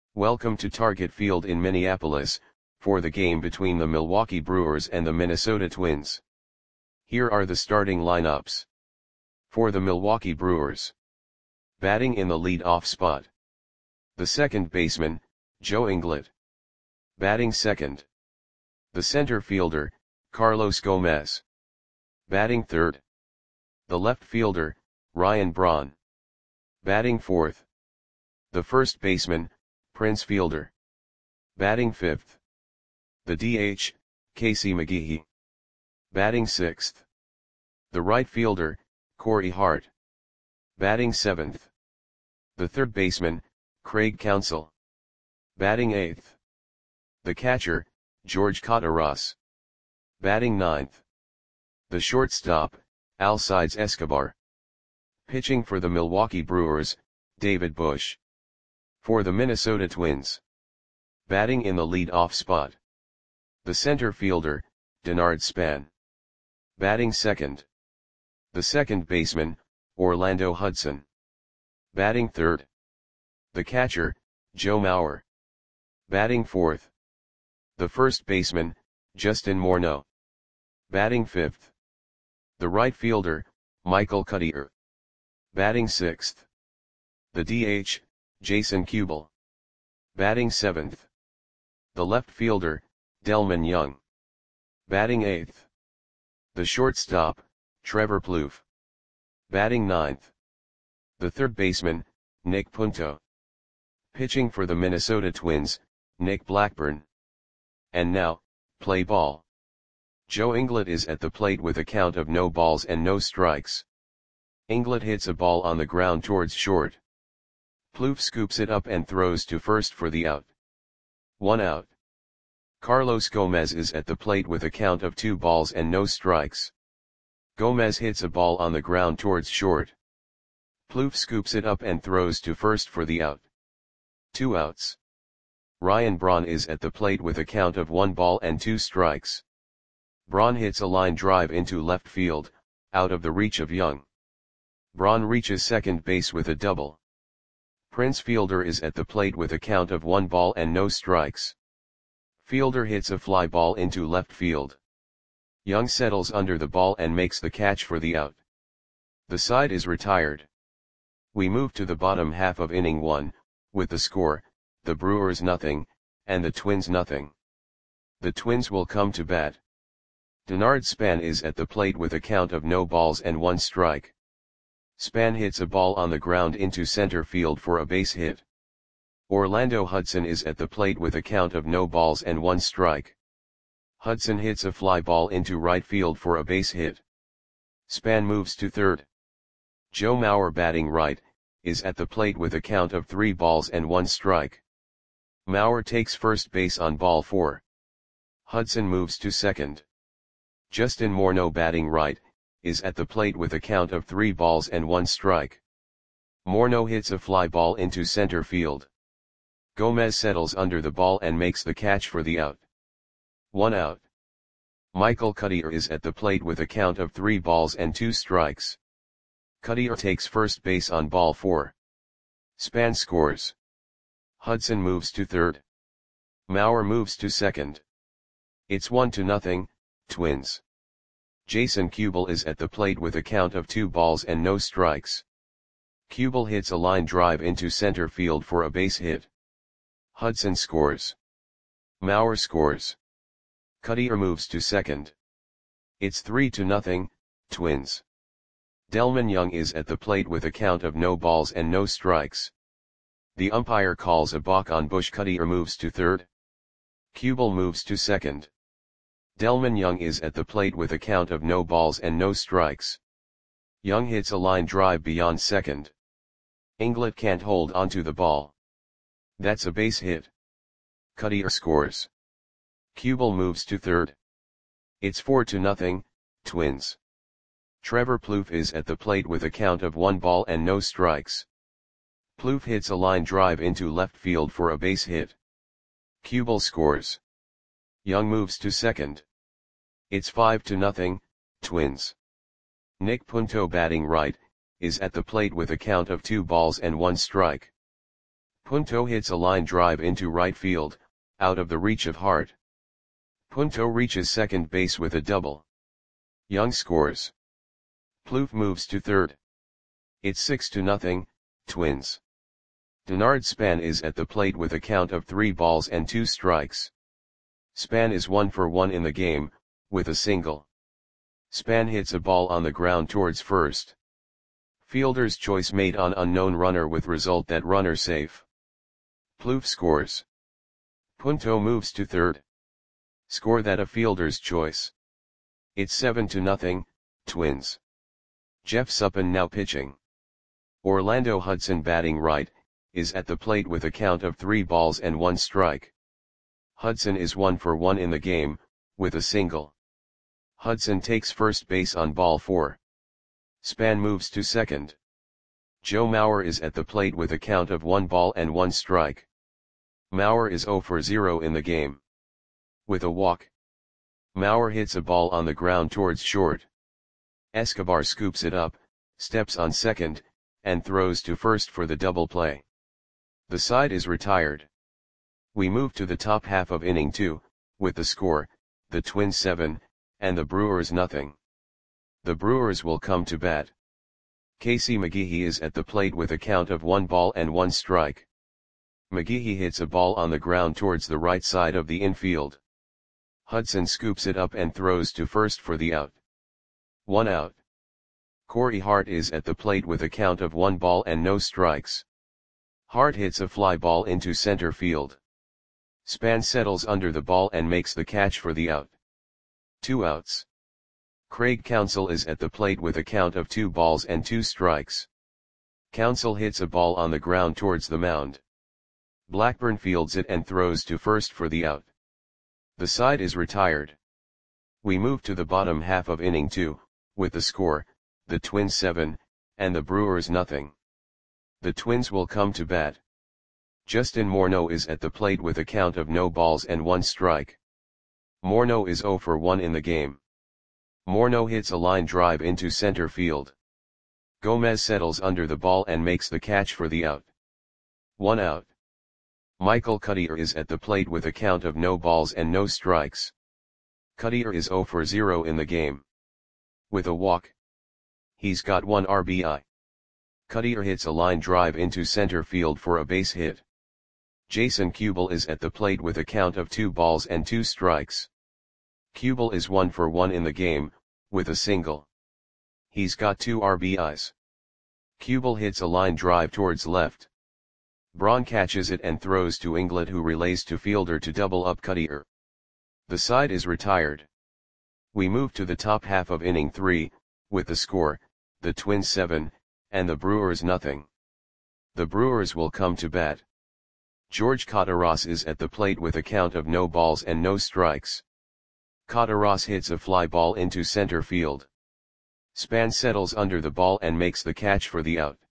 Welcome to Target Field in Minneapolis, for the game between the Milwaukee Brewers and the Minnesota Twins. Here are the starting lineups. For the Milwaukee Brewers. Batting in the lead-off spot. The second baseman, Joe Inglet. Batting second. The center fielder, Carlos Gomez. Batting third. The left fielder, Ryan Braun. Batting fourth. The first baseman, Prince Fielder. Batting fifth. The DH, Casey McGehee. Batting sixth. The right fielder, Corey Hart. Batting seventh. The third baseman, Craig Counsell. Batting eighth. The catcher, George Kottaras. Batting ninth. The shortstop, Alcides Escobar. Pitching for the Milwaukee Brewers, David Bush. For the Minnesota Twins. Batting in the lead-off spot. The center fielder, Denard Span. Batting second. The second baseman, Orlando Hudson. Batting third. The catcher, Joe Mauer. Batting fourth. The first baseman, Justin Morneau. Batting fifth. The right fielder, Michael Cuddyer. Batting sixth. The DH, Jason Kubel. Batting seventh. The left fielder, Delmon Young. Batting eighth. The shortstop, Trevor Plouffe. Batting ninth. The third baseman, Nick Punto. Pitching for the Minnesota Twins, Nick Blackburn. And now, play ball. Joe Inglet is at the plate with a count of no balls and no strikes. Inglet hits a ball on the ground towards short. Plouffe scoops it up and throws to first for the out. 1 out. Carlos Gomez is at the plate with a count of 2 balls and no strikes. Gomez hits a ball on the ground towards short. Plouffe scoops it up and throws to first for the out. 2 outs. Ryan Braun is at the plate with a count of 1 ball and 2 strikes. Braun hits a line drive into left field, out of the reach of Young. Braun reaches second base with a double. Prince Fielder is at the plate with a count of 1 ball and no strikes. Fielder hits a fly ball into left field. Young settles under the ball and makes the catch for the out. The side is retired. We move to the bottom half of inning 1, with the score, the Brewers nothing, and the Twins nothing. The Twins will come to bat. Denard Span is at the plate with a count of no balls and 1 strike. Span hits a ball on the ground into center field for a base hit. Orlando Hudson is at the plate with a count of no balls and 1 strike. Hudson hits a fly ball into right field for a base hit. Span moves to third. Joe Mauer, batting right, is at the plate with a count of 3 balls and 1 strike. Mauer takes first base on ball 4. Hudson moves to second. Justin Morneau, batting right, is at the plate with a count of 3 balls and 1 strike. Morneau hits a fly ball into center field. Gomez settles under the ball and makes the catch for the out. 1 out. Michael Cuddyer is at the plate with a count of 3 balls and 2 strikes. Cuddyer takes first base on ball 4. Span scores. Hudson moves to third. Mauer moves to second. It's 1-0, Twins. Jason Kubel is at the plate with a count of 2 balls and no strikes. Kubel hits a line drive into center field for a base hit. Hudson scores. Mauer scores. Cuddyer moves to second. It's 3-0, Twins. Delmon Young is at the plate with a count of no balls and no strikes. The umpire calls a balk on Bush. Cuddyer moves to third. Kubel moves to second. Delmon Young is at the plate with a count of no balls and no strikes. Young hits a line drive beyond second. Inglet can't hold onto the ball. That's a base hit. Cuddyer scores. Kubel moves to third. It's 4-0, Twins. Trevor Plouffe is at the plate with a count of 1 ball and no strikes. Plouffe hits a line drive into left field for a base hit. Kubel scores. Young moves to second. It's 5-0, Twins. Nick Punto, batting right, is at the plate with a count of 2 balls and 1 strike. Punto hits a line drive into right field, out of the reach of Hart. Punto reaches second base with a double. Young scores. Plouffe moves to third. It's 6-0, Twins. Denard Span is at the plate with a count of 3 balls and 2 strikes. Span is 1 for 1 in the game, with a single. Span hits a ball on the ground towards first. Fielder's choice made on unknown runner with result that runner safe. Plouffe scores. Punto moves to third. Score that a fielder's choice. It's 7-0, Twins. Jeff Suppan now pitching. Orlando Hudson batting right, is at the plate with a count of 3 balls and 1 strike. Hudson is 1 for 1 in the game, with a single. Hudson takes first base on ball 4. Span moves to second. Joe Mauer is at the plate with a count of 1 ball and 1 strike. Mauer is 0 for 0 in the game. With a walk. Mauer hits a ball on the ground towards short. Escobar scoops it up, steps on second, and throws to first for the double play. The side is retired. We move to the top half of inning 2, with the score, the Twins 7, and the Brewers nothing. The Brewers will come to bat. Casey McGehee is at the plate with a count of 1 ball and 1 strike. McGehee hits a ball on the ground towards the right side of the infield. Hudson scoops it up and throws to first for the out. 1 out. Corey Hart is at the plate with a count of 1 ball and no strikes. Hart hits a fly ball into center field. Span settles under the ball and makes the catch for the out. 2 outs. Craig Counsell is at the plate with a count of 2 balls and 2 strikes. Counsell hits a ball on the ground towards the mound. Blackburn fields it and throws to first for the out. The side is retired. We move to the bottom half of inning 2, with the score, the Twins 7, and the Brewers nothing. The Twins will come to bat. Justin Morneau is at the plate with a count of no balls and 1 strike. Morneau is 0 for 1 in the game. Morneau hits a line drive into center field. Gomez settles under the ball and makes the catch for the out. 1 out. Michael Cuddyer is at the plate with a count of no balls and no strikes. Cuddyer is 0 for 0 in the game. With a walk. He's got 1 RBI. Cuddyer hits a line drive into center field for a base hit. Jason Kubel is at the plate with a count of 2 balls and 2 strikes. Kubel is 1 for 1 in the game, with a single. He's got 2 RBIs. Kubel hits a line drive towards left. Braun catches it and throws to Inglet, who relays to fielder to double up Cuddyer. The side is retired. We move to the top half of inning 3, with the score, the Twins 7, and the Brewers nothing. The Brewers will come to bat. George Cotaras is at the plate with a count of no balls and no strikes. Cotaras hits a fly ball into center field. Span settles under the ball and makes the catch for the out.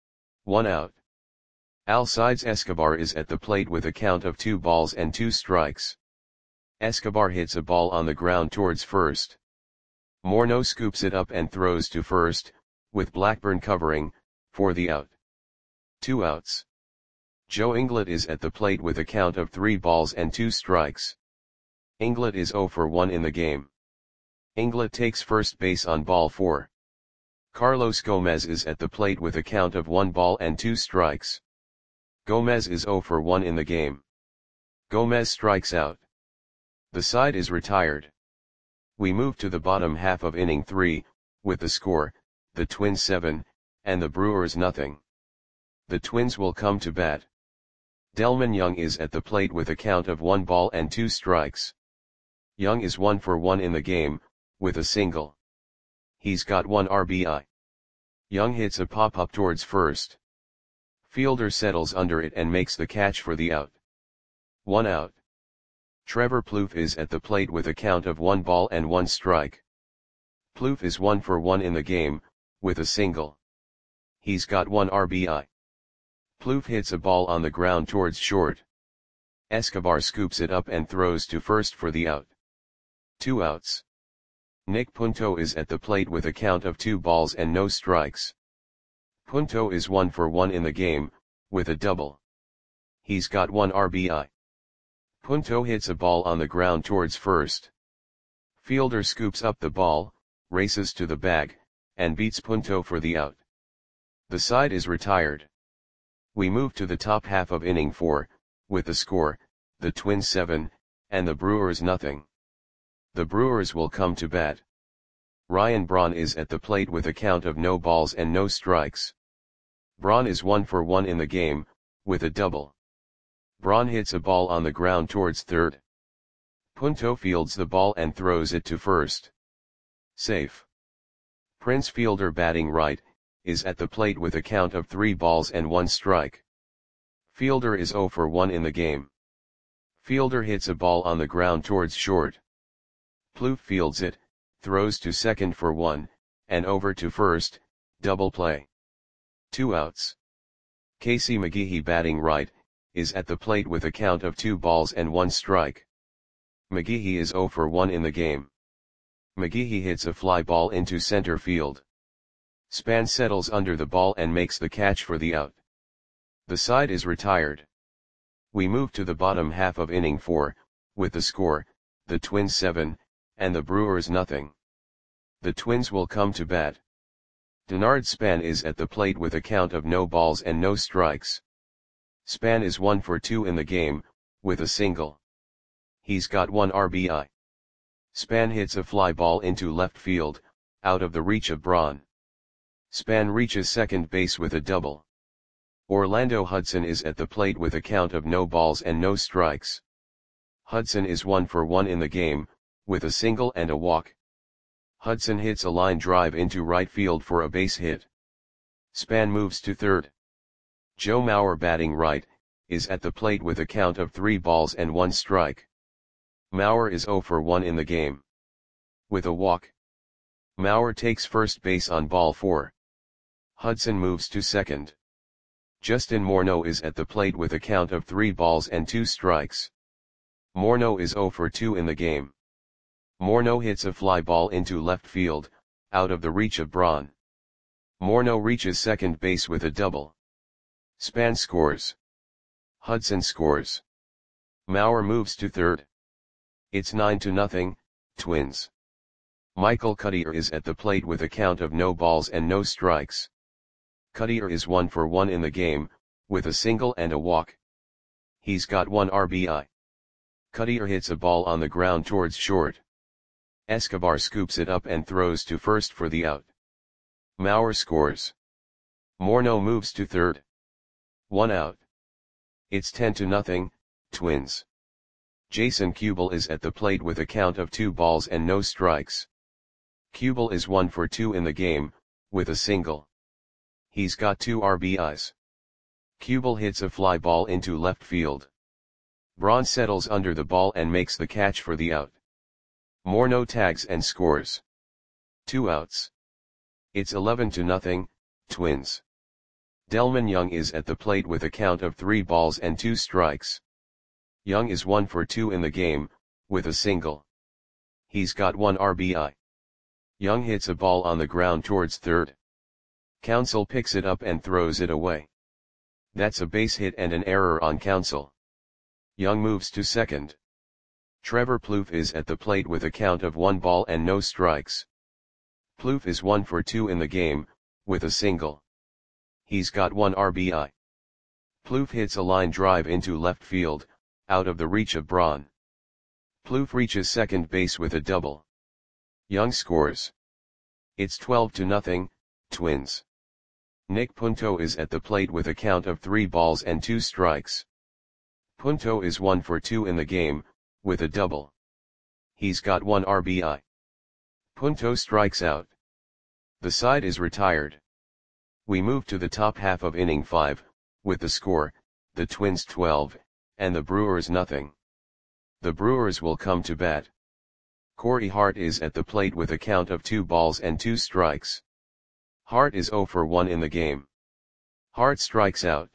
1 out. Alcides Escobar is at the plate with a count of 2 balls and 2 strikes. Escobar hits a ball on the ground towards first. Morneau scoops it up and throws to first, with Blackburn covering, for the out. 2 outs. Joe Inglet is at the plate with a count of 3 balls and 2 strikes. Inglet is 0 for 1 in the game. Inglet takes first base on ball 4. Carlos Gomez is at the plate with a count of 1 ball and 2 strikes. Gomez is 0 for 1 in the game. Gomez strikes out. The side is retired. We move to the bottom half of inning 3, with the score, the Twins 7, and the Brewers nothing. The Twins will come to bat. Delmon Young is at the plate with a count of 1 ball and 2 strikes. Young is 1 for 1 in the game, with a single. He's got 1 RBI. Young hits a pop-up towards first. Fielder settles under it and makes the catch for the out. 1 out. Trevor Plouffe is at the plate with a count of 1 ball and 1 strike. Plouffe is 1 for 1 in the game, with a single. He's got 1 RBI. Plouffe hits a ball on the ground towards short. Escobar scoops it up and throws to first for the out. 2 outs. Nick Punto is at the plate with a count of 2 balls and no strikes. Punto is 1 for 1 in the game, with a double. He's got 1 RBI. Punto hits a ball on the ground towards first. Fielder scoops up the ball, races to the bag, and beats Punto for the out. The side is retired. We move to the top half of inning 4, with the score, the Twins 7, and the Brewers nothing. The Brewers will come to bat. Ryan Braun is at the plate with a count of no balls and no strikes. Braun is 1 for 1 in the game, with a double. Braun hits a ball on the ground towards third. Punto fields the ball and throws it to first. Safe. Prince Fielder, batting right, is at the plate with a count of 3 balls and 1 strike. Fielder is 0 for 1 in the game. Fielder hits a ball on the ground towards short. Plouffe fields it, throws to second for 1, and over to first, double play. 2 outs. Casey McGehee, batting right, is at the plate with a count of 2 balls and 1 strike. McGehee is 0 for 1 in the game. McGehee hits a fly ball into center field. Span settles under the ball and makes the catch for the out. The side is retired. We move to the bottom half of inning 4, with the score, the Twins 7, and the Brewers nothing. The Twins will come to bat. Denard Span is at the plate with a count of no balls and no strikes. Span is 1 for 2 in the game, with a single. He's got 1 RBI. Span hits a fly ball into left field, out of the reach of Braun. Span reaches second base with a double. Orlando Hudson is at the plate with a count of no balls and no strikes. Hudson is 1 for 1 in the game, with a single and a walk. Hudson hits a line drive into right field for a base hit. Span moves to third. Joe Mauer, batting right, is at the plate with a count of 3 balls and 1 strike. Mauer is 0 for 1 in the game. With a walk. Mauer takes first base on ball 4. Hudson moves to second. Justin Morneau is at the plate with a count of 3 balls and 2 strikes. Morneau is 0 for 2 in the game. Morneau hits a fly ball into left field, out of the reach of Braun. Morneau reaches second base with a double. Span scores. Hudson scores. Mauer moves to third. It's 9-0, Twins. Michael Cuddyer is at the plate with a count of no balls and no strikes. Cuddyer is 1 for 1 in the game, with a single and a walk. He's got 1 RBI. Cuddyer hits a ball on the ground towards short. Escobar scoops it up and throws to first for the out. Mauer scores. Morneau moves to third. 1 out. It's 10-0, Twins. Jason Kubel is at the plate with a count of 2 balls and no strikes. Kubel is 1 for 2 in the game, with a single. He's got 2 RBIs. Kubel hits a fly ball into left field. Braun settles under the ball and makes the catch for the out. Morneau tags and scores. 2 outs. It's 11-0, Twins. Delmon Young is at the plate with a count of 3 balls and 2 strikes. Young is 1 for 2 in the game, with a single. He's got 1 RBI. Young hits a ball on the ground towards third. Counsell picks it up and throws it away. That's a base hit and an error on Counsell. Young moves to second. Trevor Plouffe is at the plate with a count of 1 ball and no strikes. Plouffe is 1 for 2 in the game, with a single. He's got 1 RBI. Plouffe hits a line drive into left field, out of the reach of Braun. Plouffe reaches second base with a double. Young scores. It's 12-0, Twins. Nick Punto is at the plate with a count of 3 balls and 2 strikes. Punto is 1 for 2 in the game, with a double. He's got 1 RBI. Punto strikes out. The side is retired. We move to the top half of inning 5, with the score, the Twins 12, and the Brewers nothing. The Brewers will come to bat. Corey Hart is at the plate with a count of 2 balls and 2 strikes. Hart is 0 for 1 in the game. Hart strikes out.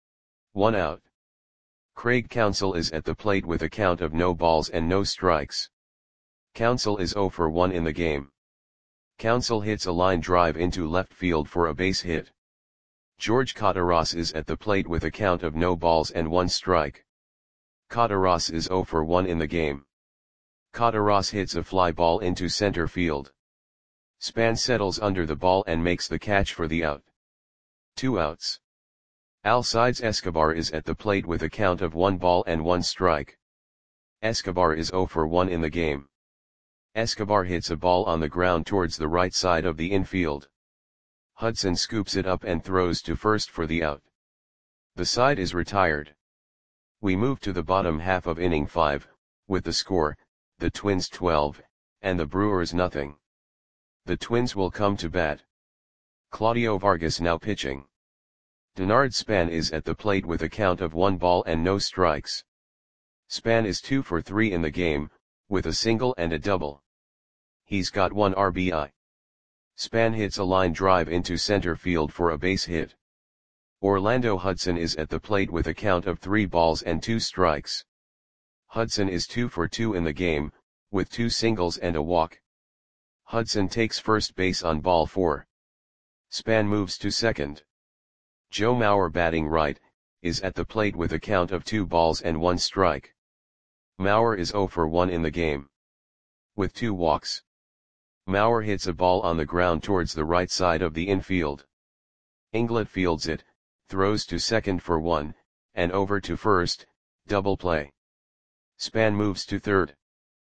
1 out. Craig Counsell is at the plate with a count of no balls and no strikes. Counsell is 0 for 1 in the game. Counsell hits a line drive into left field for a base hit. George Kataras is at the plate with a count of no balls and 1 strike. Kataras is 0 for 1 in the game. Kataras hits a fly ball into center field. Span settles under the ball and makes the catch for the out. 2 outs. Alcides Escobar is at the plate with a count of 1 ball and 1 strike. Escobar is 0 for 1 in the game. Escobar hits a ball on the ground towards the right side of the infield. Hudson scoops it up and throws to first for the out. The side is retired. We move to the bottom half of inning 5, with the score, the Twins 12, and the Brewers nothing. The Twins will come to bat. Claudio Vargas now pitching. Denard Span is at the plate with a count of 1 ball and no strikes. Span is 2 for 3 in the game, with a single and a double. He's got 1 RBI. Span hits a line drive into center field for a base hit. Orlando Hudson is at the plate with a count of 3 balls and 2 strikes. Hudson is 2 for 2 in the game, with 2 singles and a walk. Hudson takes first base on ball 4. Span moves to second. Joe Mauer batting right, is at the plate with a count of 2 balls and 1 strike. Mauer is 0 for 1 in the game. With 2 walks. Mauer hits a ball on the ground towards the right side of the infield. Inglett fields it, throws to second for 1, and over to first, double play. Span moves to third.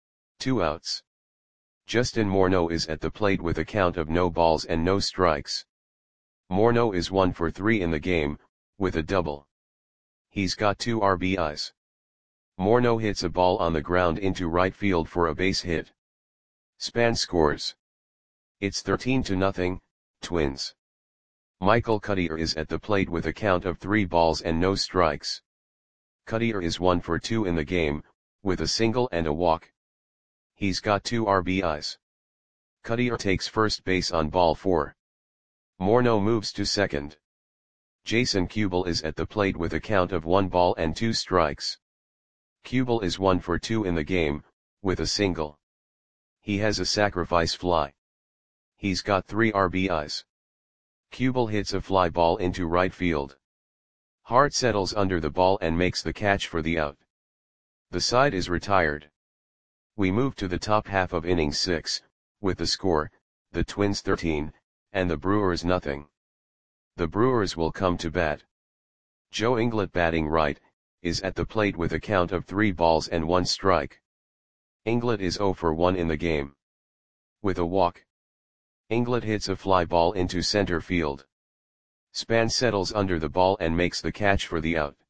2 outs. Justin Morneau is at the plate with a count of no balls and no strikes. Morneau is 1 for 3 in the game, with a double. He's got 2 RBIs. Morneau hits a ball on the ground into right field for a base hit. Span scores. It's 13-0, Twins. Michael Cuddyer is at the plate with a count of 3 balls and no strikes. Cuddyer is 1 for 2 in the game, with a single and a walk. He's got 2 RBIs. Cuddyer takes first base on ball 4. Morneau moves to second. Jason Kubel is at the plate with a count of 1 ball and 2 strikes. Kubel is 1 for 2 in the game, with a single. He has a sacrifice fly. He's got 3 RBIs. Kubel hits a fly ball into right field. Hart settles under the ball and makes the catch for the out. The side is retired. We move to the top half of inning 6, with the score, the Twins 13, and the Brewers nothing. The Brewers will come to bat. Joe Inglett batting right, is at the plate with a count of 3 balls and 1 strike. Inglett is 0 for 1 in the game. With a walk. Inglett hits a fly ball into center field. Span settles under the ball and makes the catch for the out.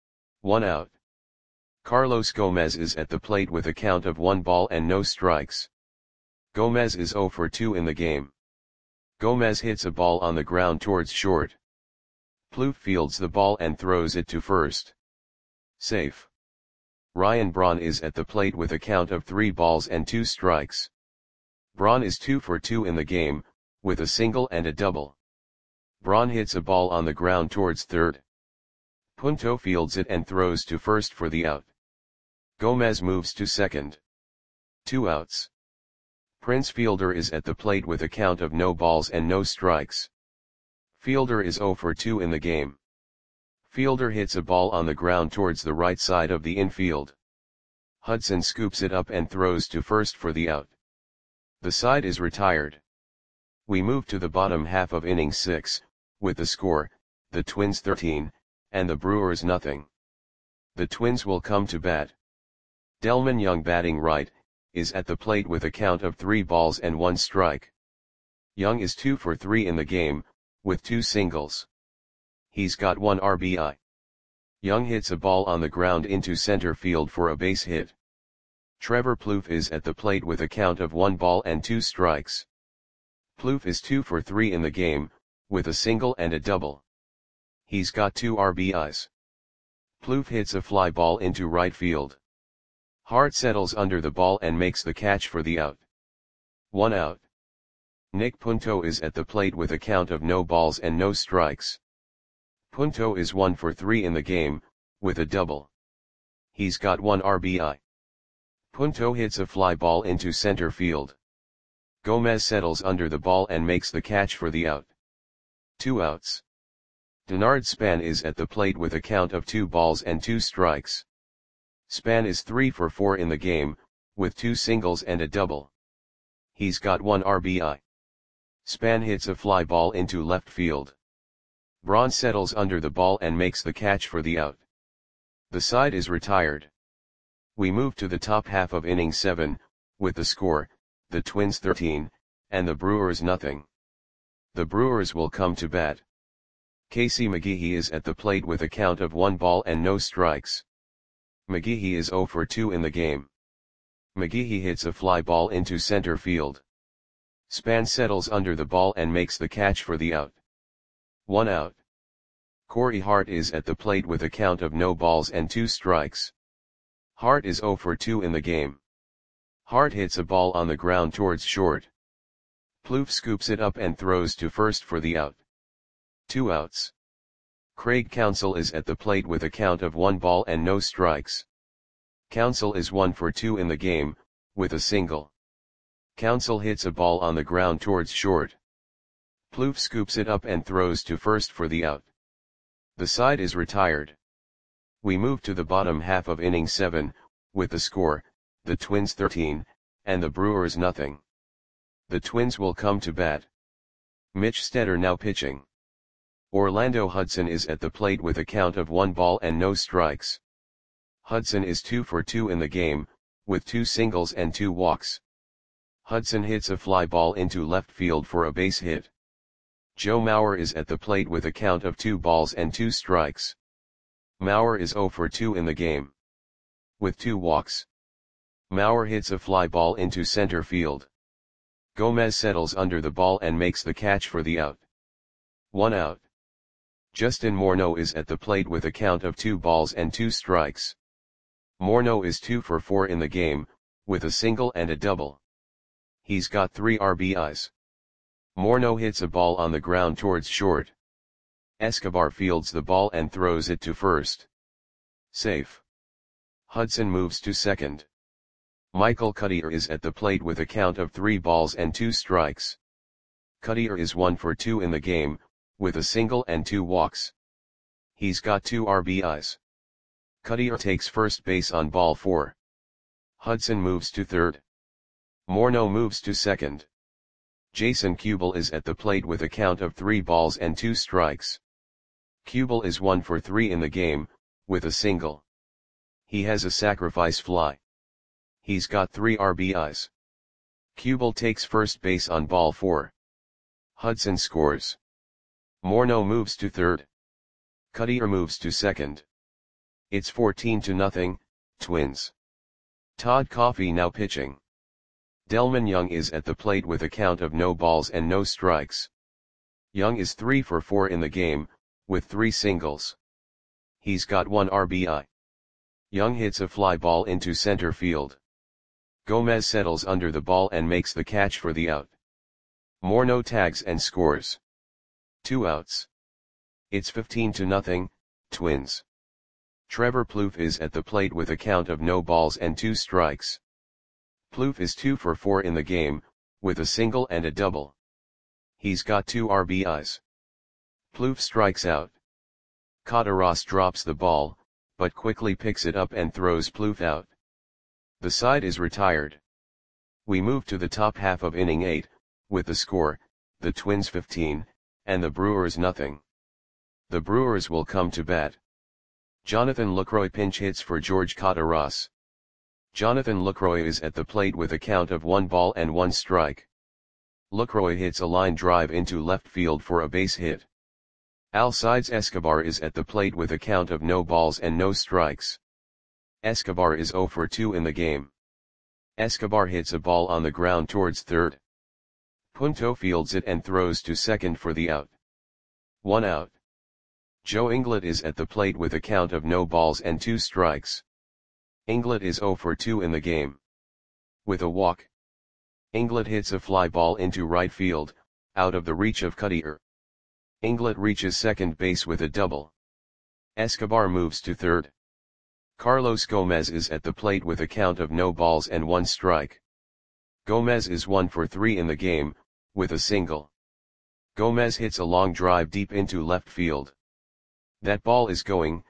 1 out. Carlos Gomez is at the plate with a count of 1 ball and no strikes. Gomez is 0 for 2 in the game. Gomez hits a ball on the ground towards short. Plouffe fields the ball and throws it to first. Safe. Ryan Braun is at the plate with a count of 3 balls and 2 strikes. Braun is 2 for 2 in the game, with a single and a double. Braun hits a ball on the ground towards third. Punto fields it and throws to first for the out. Gomez moves to second. 2 outs. Prince Fielder is at the plate with a count of no balls and no strikes. Fielder is 0 for 2 in the game. Fielder hits a ball on the ground towards the right side of the infield. Hudson scoops it up and throws to first for the out. The side is retired. We move to the bottom half of inning 6, with the score, the Twins 13, and the Brewers nothing. The Twins will come to bat. Delmon Young batting right, is at the plate with a count of 3 balls and 1 strike. Young is 2 for 3 in the game, with 2 singles. He's got 1 RBI. Young hits a ball on the ground into center field for a base hit. Trevor Plouffe is at the plate with a count of 1 ball and 2 strikes. Plouffe is 2 for 3 in the game, with a single and a double. He's got 2 RBIs. Plouffe hits a fly ball into right field. Hart settles under the ball and makes the catch for the out. 1 out. Nick Punto is at the plate with a count of no balls and no strikes. Punto is 1 for 3 in the game, with a double. He's got 1 RBI. Punto hits a fly ball into center field. Gomez settles under the ball and makes the catch for the out. 2 outs. Denard Span is at the plate with a count of 2 balls and 2 strikes. Span is 3 for 4 in the game, with 2 singles and a double. He's got 1 RBI. Span hits a fly ball into left field. Braun settles under the ball and makes the catch for the out. The side is retired. We move to the top half of inning 7, with the score, the Twins 13, and the Brewers nothing. The Brewers will come to bat. Casey McGehee is at the plate with a count of 1 ball and no strikes. McGehee is 0 for 2 in the game. McGehee hits a fly ball into center field. Span settles under the ball and makes the catch for the out. 1 out. Corey Hart is at the plate with a count of no balls and 2 strikes. Hart is 0 for 2 in the game. Hart hits a ball on the ground towards short. Plouffe scoops it up and throws to first for the out. 2 outs. Craig Counsell is at the plate with a count of 1 ball and no strikes. Counsell is 1 for 2 in the game, with a single. Counsell hits a ball on the ground towards short. Plouffe scoops it up and throws to first for the out. The side is retired. We move to the bottom half of inning 7, with the score, the Twins 13, and the Brewers nothing. The Twins will come to bat. Mitch Stetter now pitching. Orlando Hudson is at the plate with a count of 1 ball and no strikes. Hudson is 2 for 2 in the game, with 2 singles and 2 walks. Hudson hits a fly ball into left field for a base hit. Joe Mauer is at the plate with a count of 2 balls and 2 strikes. Mauer is 0 for 2 in the game. With 2 walks. Mauer hits a fly ball into center field. Gomez settles under the ball and makes the catch for the out. 1 out. Justin Morneau is at the plate with a count of 2 balls and 2 strikes. Morneau is 2 for 4 in the game, with a single and a double. He's got 3 RBIs. Morneau hits a ball on the ground towards short. Escobar fields the ball and throws it to first. Safe. Hudson moves to second. Michael Cuddyer is at the plate with a count of 3 balls and 2 strikes. Cuddyer is 1 for 2 in the game, with a single and 2 walks. He's got 2 RBIs. Cuddyer takes first base on ball 4. Hudson moves to third. Morneau moves to second. Jason Kubel is at the plate with a count of 3 balls and 2 strikes. Kubel is 1 for 3 in the game, with a single. He has a sacrifice fly. He's got 3 RBIs. Kubel takes first base on ball 4. Hudson scores. Morneau moves to third. Cuddyer moves to second. It's 14-0, Twins. Todd Coffey now pitching. Delmon Young is at the plate with a count of no balls and no strikes. Young is 3 for 4 in the game, with 3 singles. He's got 1 RBI. Young hits a fly ball into center field. Gomez settles under the ball and makes the catch for the out. Morneau tags and scores. 2 outs. It's 15-0, Twins. Trevor Plouffe is at the plate with a count of no balls and 2 strikes. Plouffe is 2 for 4 in the game, with a single and a double. He's got 2 RBIs. Plouffe strikes out. Cotaras drops the ball, but quickly picks it up and throws Plouffe out. The side is retired. We move to the top half of inning 8, with the score, the Twins 15, and the Brewers nothing. The Brewers will come to bat. Jonathan Lucroy pinch hits for George Cotaras. Jonathan Lucroy is at the plate with a count of 1 ball and 1 strike. Lucroy hits a line drive into left field for a base hit. Alcides Escobar is at the plate with a count of no balls and no strikes. Escobar is 0 for 2 in the game. Escobar hits a ball on the ground towards third. Punto fields it and throws to second for the out. 1 out. Joe Inglet is at the plate with a count of no balls and 2 strikes. Inglet is 0 for 2 in the game. With a walk. Inglet hits a fly ball into right field, out of the reach of Cuddyer. Inglet reaches second base with a double. Escobar moves to third. Carlos Gomez is at the plate with a count of no balls and 1 strike. Gomez is 1 for 3 in the game, with a single. Gomez hits a long drive deep into left field. That ball is going,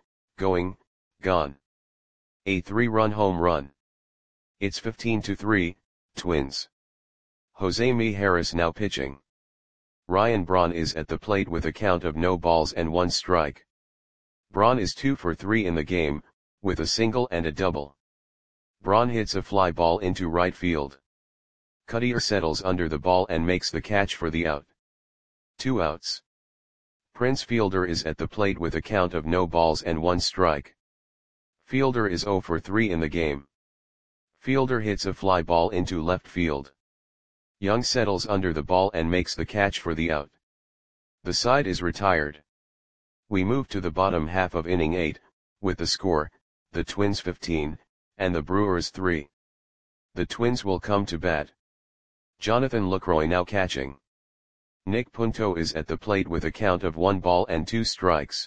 gone. A 3-run home run. It's 15-3, Twins. Jose Mijares now pitching. Ryan Braun is at the plate with a count of no balls and 1 strike. Braun is 2 for 3 in the game, with a single and a double. Braun hits a fly ball into right field. Cuddyer settles under the ball and makes the catch for the out. 2 outs. Prince Fielder is at the plate with a count of no balls and 1 strike. Fielder is 0 for 3 in the game. Fielder hits a fly ball into left field. Young settles under the ball and makes the catch for the out. The side is retired. We move to the bottom half of inning 8, with the score, the Twins 15, and the Brewers 3. The Twins will come to bat. Jonathan Lucroy now catching. Nick Punto is at the plate with a count of 1 ball and 2 strikes.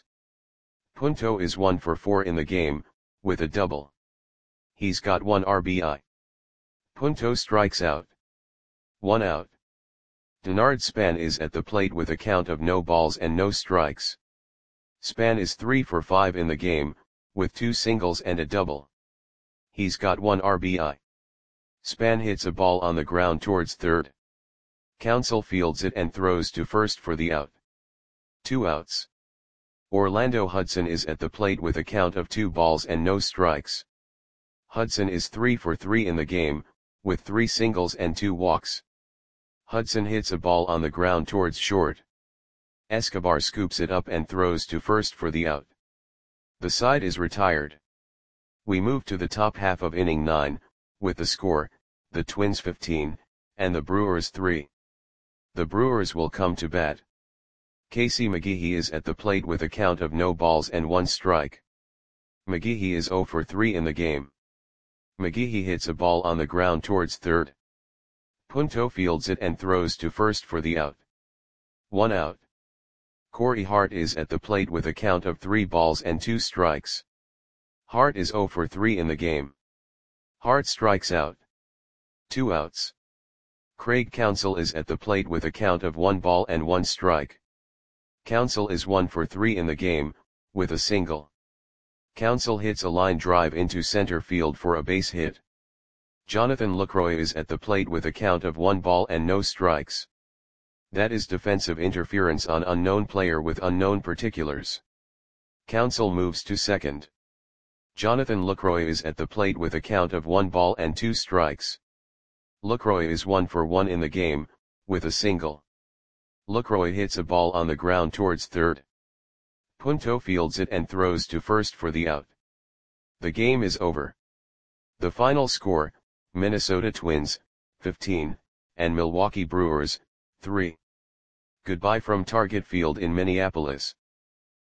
Punto is 1 for 4 in the game, with a double. He's got 1 RBI. Punto strikes out. 1 out. Denard Span is at the plate with a count of no balls and no strikes. Span is 3 for 5 in the game, with 2 singles and a double. He's got 1 RBI. Span hits a ball on the ground towards third. Counsell fields it and throws to first for the out. 2 outs. Orlando Hudson is at the plate with a count of 2 balls and no strikes. Hudson is 3 for 3 in the game, with 3 singles and 2 walks. Hudson hits a ball on the ground towards short. Escobar scoops it up and throws to first for the out. The side is retired. We move to the top half of inning 9, with the score, the Twins 15, and the Brewers 3. The Brewers will come to bat. Casey McGehee is at the plate with a count of no balls and 1 strike. McGehee is 0 for 3 in the game. McGehee hits a ball on the ground towards third. Punto fields it and throws to first for the out. 1 out. Corey Hart is at the plate with a count of 3 balls and 2 strikes. Hart is 0 for 3 in the game. Hart strikes out. 2 outs. Craig Counsell is at the plate with a count of 1 ball and 1 strike. Counsell is 1 for 3 in the game, with a single. Counsell hits a line drive into center field for a base hit. Jonathan Lucroy is at the plate with a count of 1 ball and no strikes. That is defensive interference on unknown player with unknown particulars. Counsell moves to second. Jonathan Lucroy is at the plate with a count of 1 ball and 2 strikes. Lucroy is 1 for 1 in the game, with a single. Lucroy hits a ball on the ground towards third. Punto fields it and throws to first for the out. The game is over. The final score, Minnesota Twins, 15, and Milwaukee Brewers, 3. Goodbye from Target Field in Minneapolis.